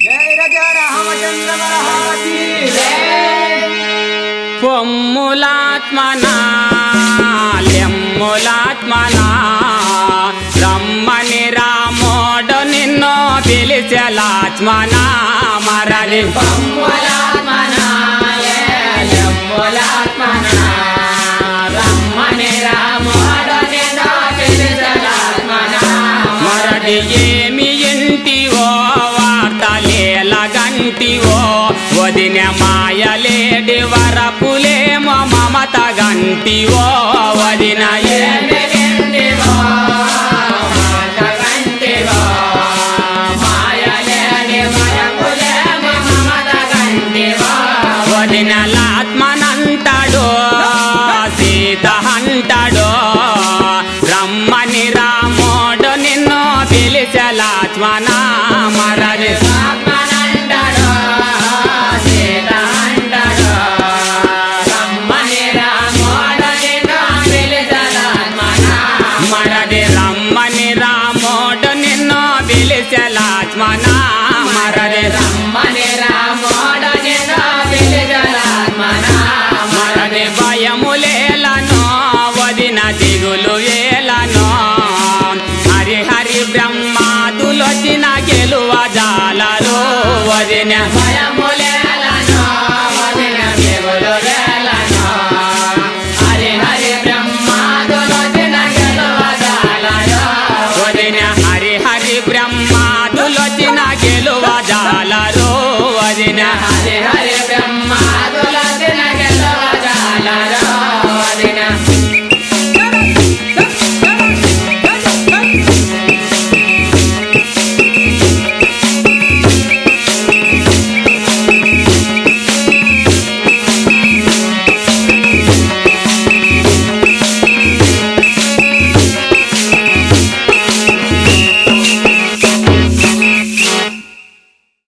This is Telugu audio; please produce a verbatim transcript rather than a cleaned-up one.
పొమ్ములాత్మనా లెమ్ములాత్మనా రమ్మని రామోడు నిన్ను పిలిచెలాత్మనా మరలి పొమ్ములాత్మనా లెమ్ములాత్మనా రమ్మని రామోడు నిన్ను పిలిచెలాత్మనా మరలి ఏమి ఇంటివో వార్తలేలగంటివో వదిన మాయలేడి వరపులేమో మమత గంటివో వదిన ఏమి వింటివో మమత గంటివో మాయలేని వరపులేమో మమత గంటివో వదినలాత్మనంటాడో సీత అంటాడో రమ్మని రామోడు నిన్ను పిలిచెలాత్మనా మరలి ఆత్మనంటాడో సీత అంటాడో రమ్మని రామోడు నిన్ను పిలిచెలాత్మనా మరలి రమ్మని రామోడు నిన్ను పిలిచెలాత్మనా మరలి రమ్మని రామోడు నిన్ను పిలిచెలాత్మనా మరలి భయములేలను వదిన దిగులు వేలను హరి హరి బ్రహ్మాదులొచ్చిన గెలువ జాలరు వదిన భయములేలను వదిన దిగులు వేలను హరి హరి బ్రహ్మాదులొచ్చిన గెలువ జాలరు వదిన హరి హరి బ్రహ్మాదులొచ్చిన గెలువ జాలరు